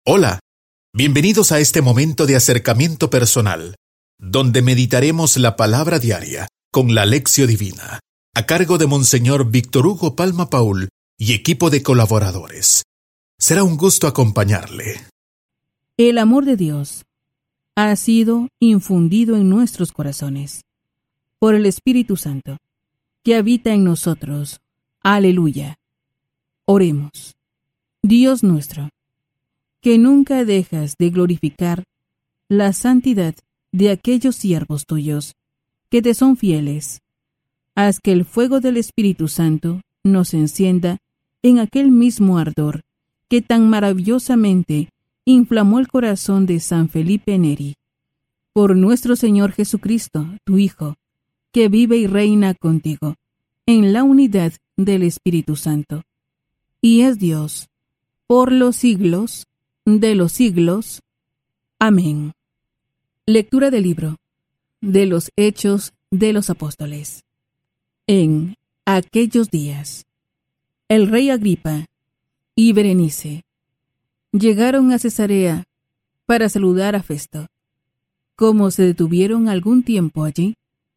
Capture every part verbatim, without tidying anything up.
Hola, bienvenidos a este momento de acercamiento personal, donde meditaremos la palabra diaria con la Lección Divina, a cargo de Monseñor Víctor Hugo Palma Paul y equipo de colaboradores. Será un gusto acompañarle. El amor de Dios ha sido infundido en nuestros corazones por el Espíritu Santo, que habita en nosotros. Aleluya. Oremos. Dios nuestro, que nunca dejas de glorificar la santidad de aquellos siervos tuyos que te son fieles, haz que el fuego del Espíritu Santo nos encienda en aquel mismo ardor que tan maravillosamente inflamó el corazón de San Felipe Neri. Por nuestro Señor Jesucristo, tu Hijo, que vive y reina contigo en la unidad del Espíritu Santo, y es Dios por los siglos de los siglos. Amén. Lectura del libro de los Hechos de los Apóstoles. En aquellos días, el rey Agripa y Berenice llegaron a Cesarea para saludar a Festo. Como se detuvieron algún tiempo allí,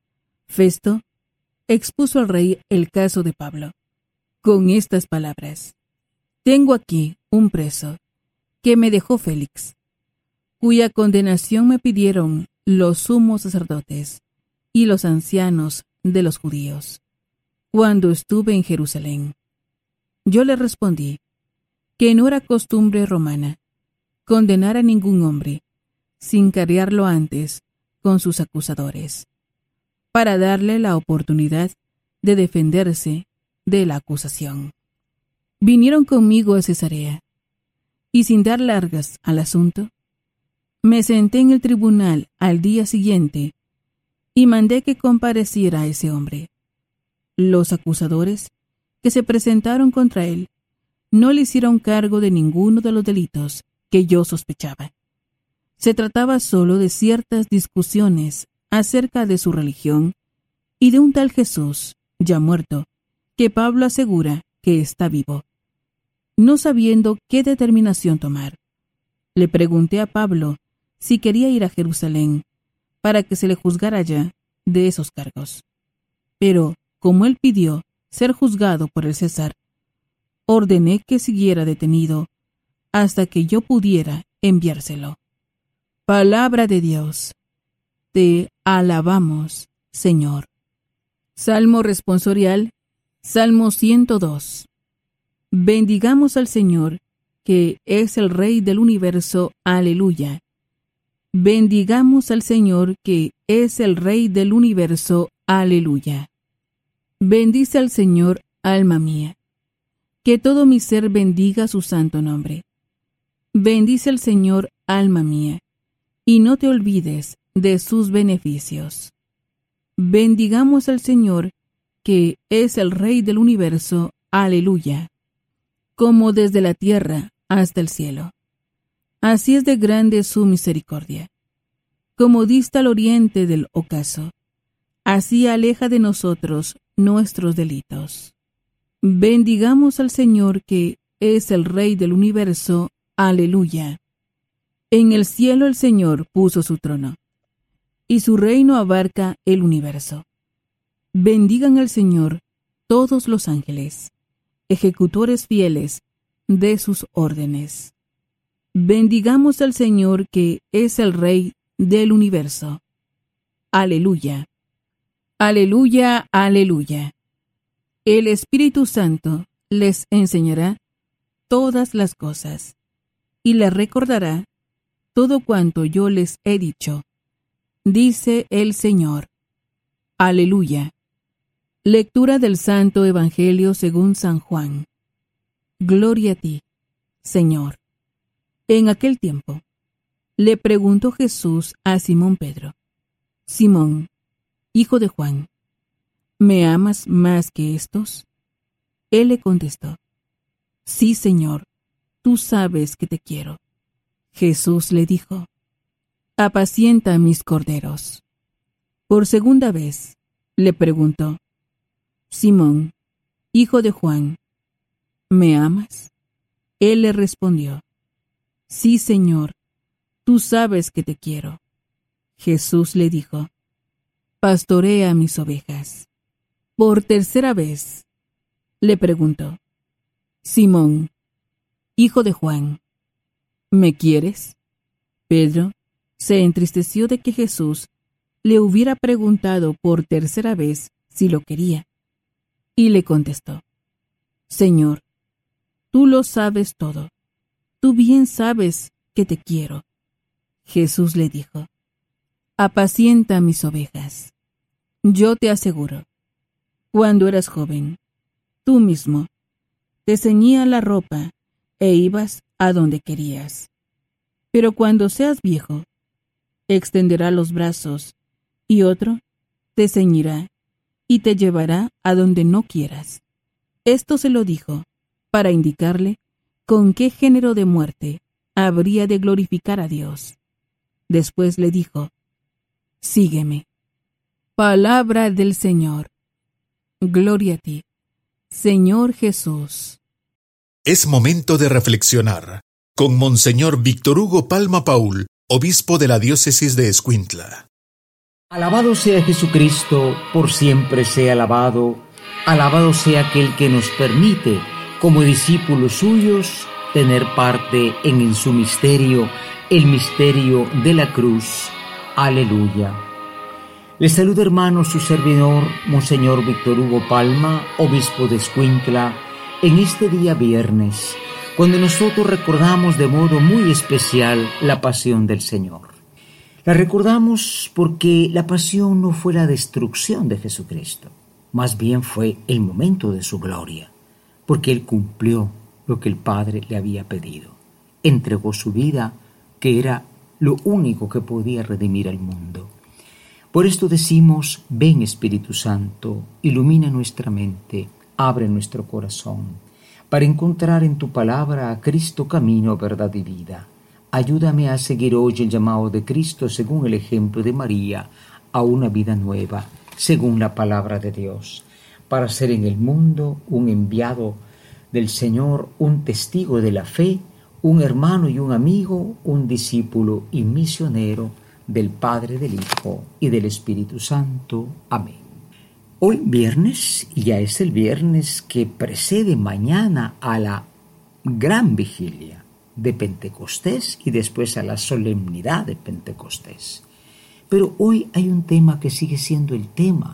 Festo expuso al rey el caso de Pablo, con estas palabras: Tengo aquí un preso que me dejó Félix, cuya condenación me pidieron los sumos sacerdotes y los ancianos de los judíos, cuando estuve en Jerusalén. Yo le respondí que no era costumbre romana condenar a ningún hombre sin cargarlo antes con sus acusadores, para darle la oportunidad de defenderse de la acusación. Vinieron conmigo a Cesarea, y sin dar largas al asunto, me senté en el tribunal al día siguiente y mandé que compareciera a ese hombre. Los acusadores que se presentaron contra él no le hicieron cargo de ninguno de los delitos que yo sospechaba. Se trataba solo de ciertas discusiones acerca de su religión y de un tal Jesús, ya muerto, que Pablo asegura que está vivo. No sabiendo qué determinación tomar, le pregunté a Pablo si quería ir a Jerusalén para que se le juzgara allá de esos cargos. Pero, como él pidió ser juzgado por el César, ordené que siguiera detenido hasta que yo pudiera enviárselo. Palabra de Dios. Te alabamos, Señor. Salmo responsorial, Salmo ciento dos. Bendigamos al Señor, que es el Rey del universo. Aleluya. Bendigamos al Señor, que es el Rey del universo. Aleluya. Bendice al Señor, alma mía. Que todo mi ser bendiga su santo nombre. Bendice al Señor, alma mía, y no te olvides de sus beneficios. Bendigamos al Señor, que es el Rey del universo. Aleluya. Como desde la tierra hasta el cielo, así es de grande su misericordia. Como dista al oriente del ocaso, así aleja de nosotros nuestros delitos. Bendigamos al Señor, que es el Rey del universo. Aleluya. En el cielo el Señor puso su trono, y su reino abarca el universo. Bendigan al Señor todos los ángeles, ejecutores fieles de sus órdenes. Bendigamos al Señor, que es el Rey del universo. Aleluya. Aleluya, aleluya. El Espíritu Santo les enseñará todas las cosas, y les recordará todo cuanto yo les he dicho, dice el Señor. Aleluya. Lectura del Santo Evangelio según San Juan. Gloria a ti, Señor. En aquel tiempo, le preguntó Jesús a Simón Pedro: Simón, hijo de Juan, ¿me amas más que estos? Él le contestó: Sí, Señor, tú sabes que te quiero. Jesús le dijo: Apacienta mis corderos. Por segunda vez, le preguntó: Simón, hijo de Juan, ¿me amas? Él le respondió: Sí, Señor, tú sabes que te quiero. Jesús le dijo, pastorea mis ovejas. Por tercera vez le preguntó, Simón, hijo de Juan, ¿me quieres? Pedro se entristeció de que Jesús le hubiera preguntado por tercera vez si lo quería, y le contestó, Señor, tú lo sabes todo, tú bien sabes que te quiero. Jesús le dijo, apacienta mis ovejas. Yo te aseguro, cuando eras joven, tú mismo te ceñías la ropa e ibas a donde querías. Pero cuando seas viejo, extenderá los brazos y otro te ceñirá y te llevará a donde no quieras. Esto se lo dijo para indicarle con qué género de muerte habría de glorificar a Dios. Después le dijo, sígueme. Palabra del Señor. Gloria a ti, Señor Jesús. Es momento de reflexionar con Monseñor Víctor Hugo Palma Paul, obispo de la diócesis de Escuintla. Alabado sea Jesucristo, por siempre sea alabado. Alabado sea aquel que nos permite, como discípulos suyos, tener parte en su misterio, el misterio de la cruz. Aleluya. Les saluda, hermano, su servidor, Monseñor Víctor Hugo Palma, obispo de Escuintla, en este día viernes, cuando nosotros recordamos de modo muy especial la pasión del Señor. La recordamos porque la pasión no fue la destrucción de Jesucristo, más bien fue el momento de su gloria, porque Él cumplió lo que el Padre le había pedido. Entregó su vida, que era lo único que podía redimir al mundo. Por esto decimos, ven Espíritu Santo, ilumina nuestra mente, abre nuestro corazón, para encontrar en tu palabra a Cristo camino, verdad y vida. Ayúdame a seguir hoy el llamado de Cristo según el ejemplo de María, a una vida nueva, según la palabra de Dios, para ser en el mundo un enviado del Señor, un testigo de la fe, un hermano y un amigo, un discípulo y misionero del Padre, del Hijo y del Espíritu Santo. Amén. Hoy viernes, y ya es el viernes que precede mañana a la gran vigilia de Pentecostés y después a la solemnidad de Pentecostés. Pero hoy hay un tema que sigue siendo el tema,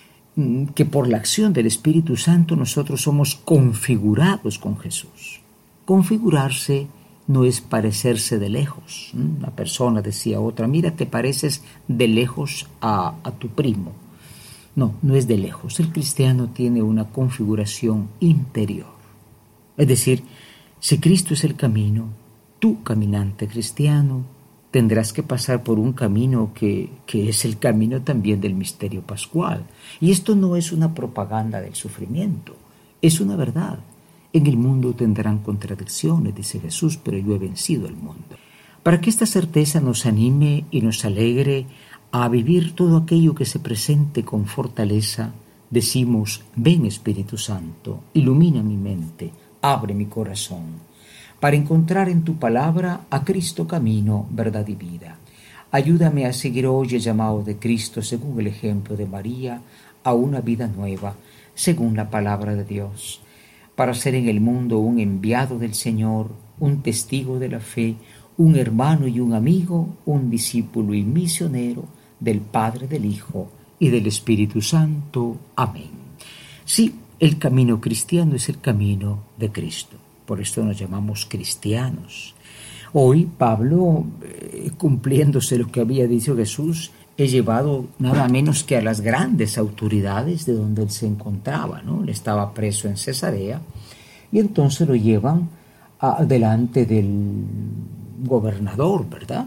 que por la acción del Espíritu Santo nosotros somos configurados con Jesús. Configurarse no es parecerse de lejos. Una persona decía a otra, mira, te pareces de lejos a, a tu primo. No, no es de lejos. El cristiano tiene una configuración interior. Es decir, si Cristo es el camino, tú, caminante cristiano, tendrás que pasar por un camino que, que es el camino también del misterio pascual. Y esto no es una propaganda del sufrimiento, es una verdad. En el mundo tendrán contradicciones, dice Jesús, pero yo he vencido al mundo. Para que esta certeza nos anime y nos alegre a vivir todo aquello que se presente con fortaleza, decimos, ven Espíritu Santo, ilumina mi mente, abre mi corazón, para encontrar en tu palabra a Cristo camino, verdad y vida. Ayúdame a seguir hoy el llamado de Cristo según el ejemplo de María, a una vida nueva, según la palabra de Dios, para ser en el mundo un enviado del Señor, un testigo de la fe, un hermano y un amigo, un discípulo y misionero del Padre, del Hijo y del Espíritu Santo. Amén. Sí, el camino cristiano es el camino de Cristo. Por esto nos llamamos cristianos. Hoy Pablo, eh, cumpliéndose lo que había dicho Jesús, he llevado nada menos que a las grandes autoridades de donde él se encontraba, ¿no? Él estaba preso en Cesarea y entonces lo llevan a, delante del gobernador, ¿verdad?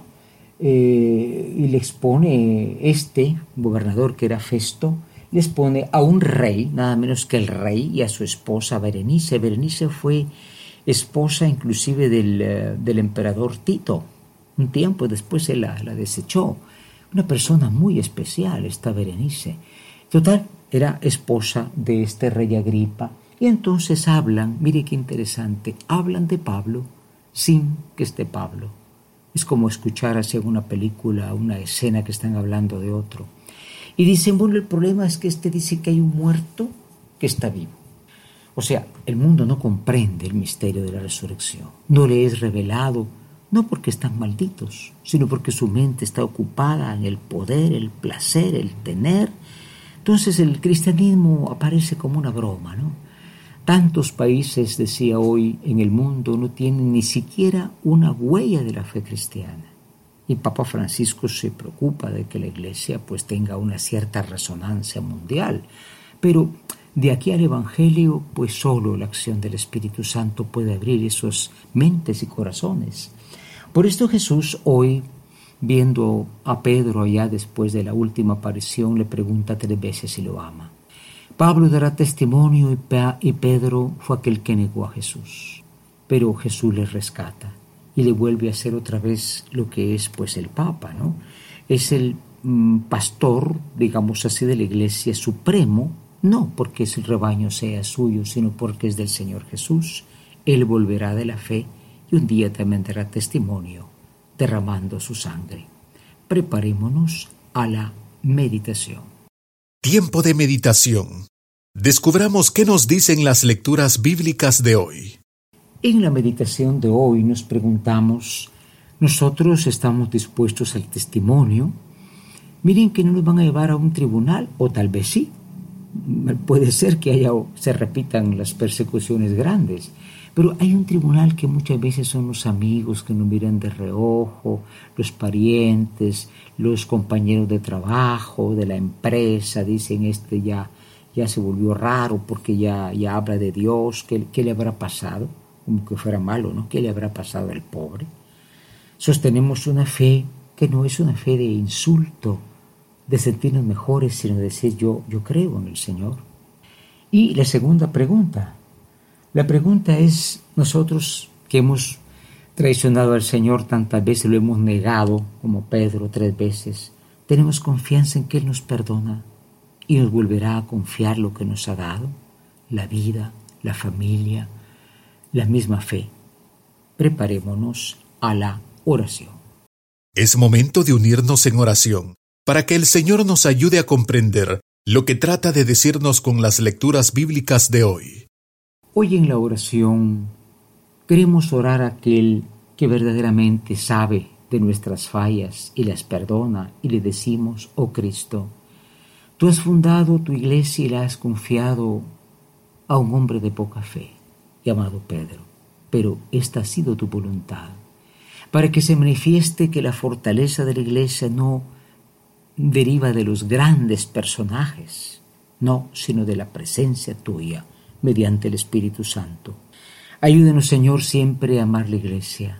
Eh, y le expone este gobernador que era Festo, le expone a un rey, nada menos que el rey, y a su esposa Berenice. Berenice fue esposa inclusive del, del emperador Tito. Un tiempo después él la, la desechó. Una persona muy especial esta Berenice. Total, era esposa de este rey Agripa. Y entonces hablan, mire qué interesante, hablan de Pablo sin que esté Pablo. Es como escuchar hacia una película, una escena que están hablando de otro. Y dicen, bueno, el problema es que este dice que hay un muerto que está vivo. O sea, el mundo no comprende el misterio de la resurrección. No le es revelado, no porque están malditos, sino porque su mente está ocupada en el poder, el placer, el tener. Entonces el cristianismo aparece como una broma, ¿no? Tantos países, decía hoy, en el mundo no tienen ni siquiera una huella de la fe cristiana. Y Papa Francisco se preocupa de que la Iglesia pues tenga una cierta resonancia mundial. Pero de aquí al Evangelio, pues solo la acción del Espíritu Santo puede abrir esas mentes y corazones. Por esto Jesús hoy, viendo a Pedro allá después de la última aparición, le pregunta tres veces si lo ama. Pablo dará testimonio y, Pe- y Pedro fue aquel que negó a Jesús. Pero Jesús le rescata y le vuelve a hacer otra vez lo que es pues el Papa, ¿no? Es el mm, pastor, digamos así, de la Iglesia supremo, no porque el rebaño sea suyo, sino porque es del Señor Jesús. Él volverá de la fe y un día también dará testimonio, derramando su sangre. Preparémonos a la meditación. Tiempo de meditación. Descubramos qué nos dicen las lecturas bíblicas de hoy. En la meditación de hoy nos preguntamos, ¿nosotros estamos dispuestos al testimonio? Miren que no nos van a llevar a un tribunal, o tal vez sí. Puede ser que haya, se repitan las persecuciones grandes, pero hay un tribunal que muchas veces son los amigos que nos miran de reojo, los parientes, los compañeros de trabajo, de la empresa, dicen este ya, ya se volvió raro porque ya, ya habla de Dios, ¿qué, qué le habrá pasado? Como que fuera malo, ¿no? ¿Qué le habrá pasado al pobre? Sostenemos una fe que no es una fe de insulto, de sentirnos mejores, sino de decir yo, yo creo en el Señor. Y la segunda pregunta, la pregunta es, nosotros que hemos traicionado al Señor tantas veces, lo hemos negado, como Pedro tres veces, tenemos confianza en que Él nos perdona y nos volverá a confiar lo que nos ha dado, la vida, la familia, la misma fe. Preparémonos a la oración. Es momento de unirnos en oración para que el Señor nos ayude a comprender lo que trata de decirnos con las lecturas bíblicas de hoy. Hoy en la oración queremos orar a aquel que verdaderamente sabe de nuestras fallas y las perdona y le decimos, oh Cristo, tú has fundado tu iglesia y la has confiado a un hombre de poca fe, llamado Pedro, pero esta ha sido tu voluntad, para que se manifieste que la fortaleza de la iglesia no deriva de los grandes personajes, no, sino de la presencia tuya, mediante el Espíritu Santo. Ayúdenos, Señor, siempre a amar la iglesia,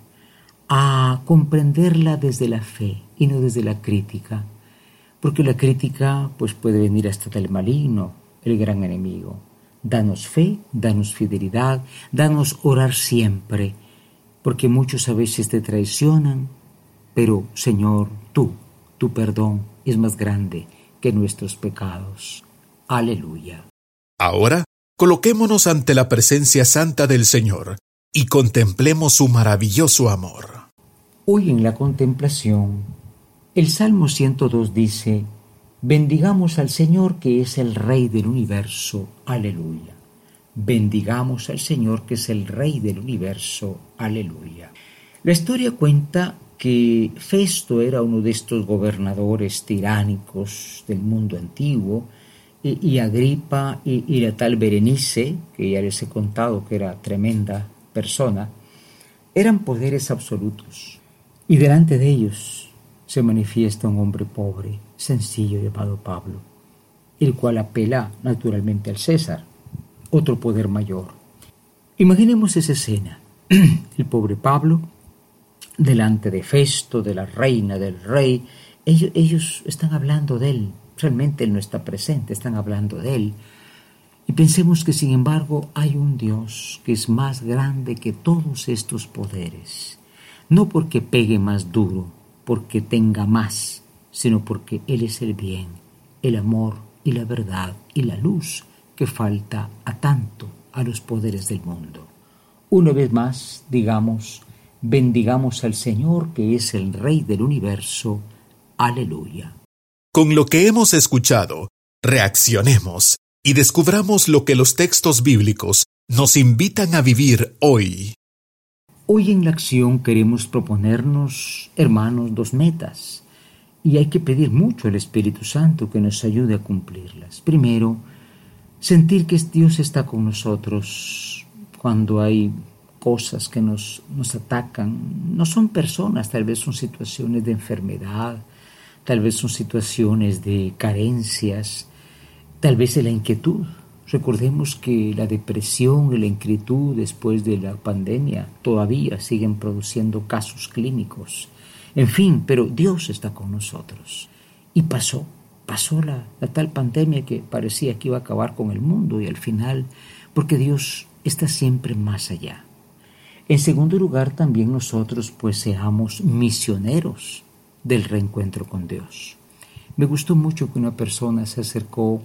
a comprenderla desde la fe y no desde la crítica, porque la crítica pues puede venir hasta del maligno, el gran enemigo. Danos fe, danos fidelidad, danos orar siempre, porque muchos a veces te traicionan, pero, Señor, tú, tu perdón es más grande que nuestros pecados. Aleluya. Ahora, coloquémonos ante la presencia santa del Señor y contemplemos su maravilloso amor. Hoy en la contemplación, el Salmo ciento dos dice, bendigamos al Señor que es el Rey del universo. Aleluya. Bendigamos al Señor que es el Rey del universo. Aleluya. La historia cuenta que Festo era uno de estos gobernadores tiránicos del mundo antiguo, y, y Agripa y, y la tal Berenice, que ya les he contado que era tremenda persona, eran poderes absolutos. Y delante de ellos se manifiesta un hombre pobre, sencillo, llamado Pablo, el cual apela naturalmente al César, otro poder mayor. Imaginemos esa escena, el pobre Pablo, delante de Festo, de la reina, del rey, ellos, ellos están hablando de él, realmente él no está presente, están hablando de él. Y pensemos que sin embargo hay un Dios que es más grande que todos estos poderes, no porque pegue más duro, porque tenga más, sino porque Él es el bien, el amor y la verdad y la luz que falta a tanto a los poderes del mundo. Una vez más, digamos, bendigamos al Señor, que es el Rey del universo. Aleluya. Con lo que hemos escuchado, reaccionemos y descubramos lo que los textos bíblicos nos invitan a vivir hoy. Hoy en la acción queremos proponernos, hermanos, dos metas, y hay que pedir mucho al Espíritu Santo que nos ayude a cumplirlas. Primero, sentir que Dios está con nosotros cuando hay cosas que nos, nos atacan. No son personas, tal vez son situaciones de enfermedad, tal vez son situaciones de carencias, tal vez de la inquietud. Recordemos que la depresión y la inquietud después de la pandemia todavía siguen produciendo casos clínicos. En fin, pero Dios está con nosotros. Y pasó, pasó la, la tal pandemia que parecía que iba a acabar con el mundo, y al final, porque Dios está siempre más allá. En segundo lugar, también nosotros pues seamos misioneros del reencuentro con Dios. Me gustó mucho que una persona se acercó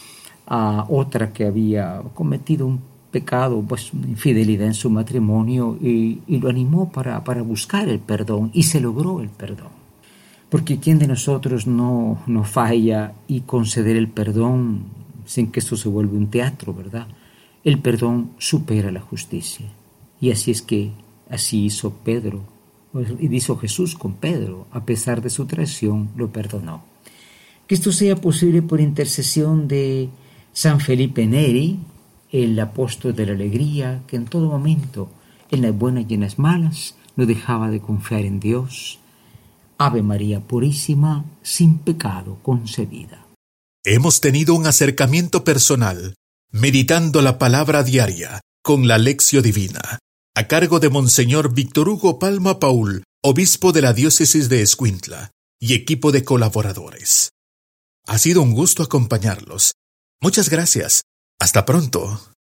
a otra que había cometido un pecado, pues una infidelidad en su matrimonio, y, y lo animó para, para buscar el perdón, y se logró el perdón. Porque ¿quién de nosotros no, no falla y conceder el perdón sin que esto se vuelva un teatro, verdad? El perdón supera la justicia. Y así es que así hizo Pedro, y hizo Jesús con Pedro, a pesar de su traición, lo perdonó. Que esto sea posible por intercesión de San Felipe Neri, el apóstol de la alegría, que en todo momento, en las buenas y en las malas, no dejaba de confiar en Dios. Ave María Purísima, sin pecado concebida. Hemos tenido un acercamiento personal, meditando la palabra diaria con la Lección Divina, a cargo de Monseñor Víctor Hugo Palma Paul, obispo de la diócesis de Escuintla, y equipo de colaboradores. Ha sido un gusto acompañarlos. Muchas gracias. Hasta pronto.